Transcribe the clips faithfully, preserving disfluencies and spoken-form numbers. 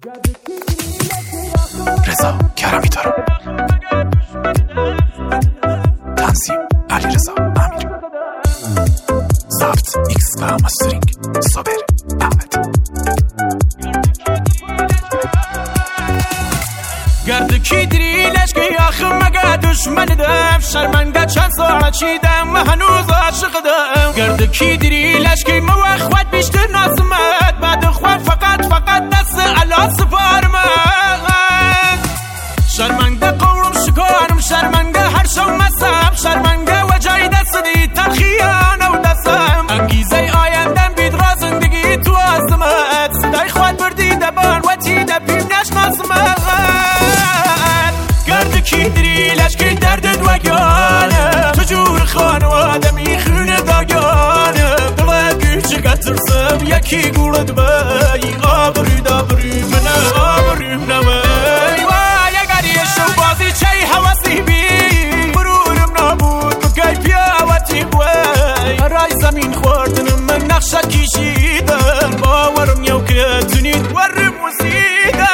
رضا کرمی دارم. تنظیم علی رضا امیر. ضبط ایکس و مسترینگ صابر احمد. گرد کی دری لشکی آخم مگه دشمن دم شرمنده چند ساعت چیدم و هنوز عاشق دم. گرد کی دری لشکی موخ خود بیشتر ناسمت بعد خوان فقط فقط دست علا سپارمت. شرمنده قورم شکارم شرمنده هر شو مسم شرمنده و جای دست دی تلخیان و دستم. انگیزه آیندم بید را زندگی تو آزمت صدای خود بردی دبان و تیده بیم نشناسمت. گرد کی دری لشکی دردت و گانم تو جور خانواده میخونه داگانم. دلگی چگه ترسم یکی گولد بای آبری دابری منه آبریم نمی وای اگر یه شو بازی چه حواسی بی برورم نابود بگای پیاوتی بوی. رای زمین خوردنم من نقشه کشیدم باورم یو که تونید ورم وزیدم.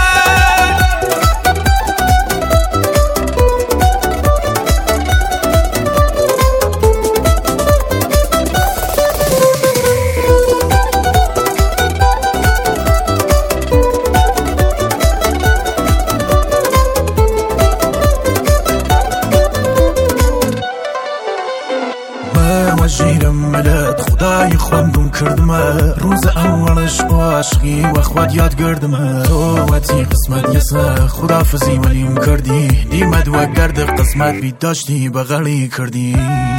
وجیرم ملت خدای خواندم کردمه روز اولش با عشقی و خود یاد گردمه. تو وقتی قسمت یسه خدافزی ولیم کردی دیمد و گرد قسمت بی داشتی بغلی کردی.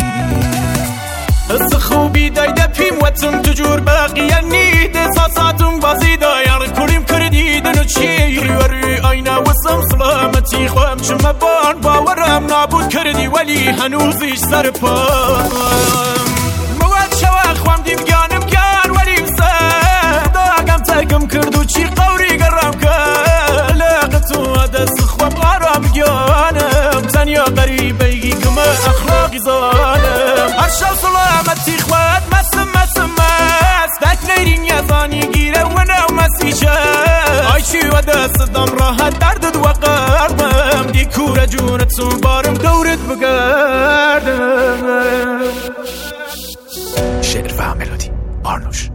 از خوبی دایده پیم وطن تجور باقی نیده ساساتم بازی دایار کریم کردی دنو چی ریوری آینه وسم سلامتی خوام شما بان باورم نابود کردی ولی هنوزیش سر پام. مواد شوا خوام دیم گانم گان ولیم سر داگم تاگم کردو چی قوری گرم کن لاقتو دست خوام آرام گانم تنیا قریبی کم اخلاقی زانم. هر شو سلامتی خواد مسم مسم مست دک نیرین یزانی گیره و نو مسیشه آی چی و دست دم راحت دردد و قربم دی کور جونت سو بارم دورت بگردم. شعر و ملودی آرنوش.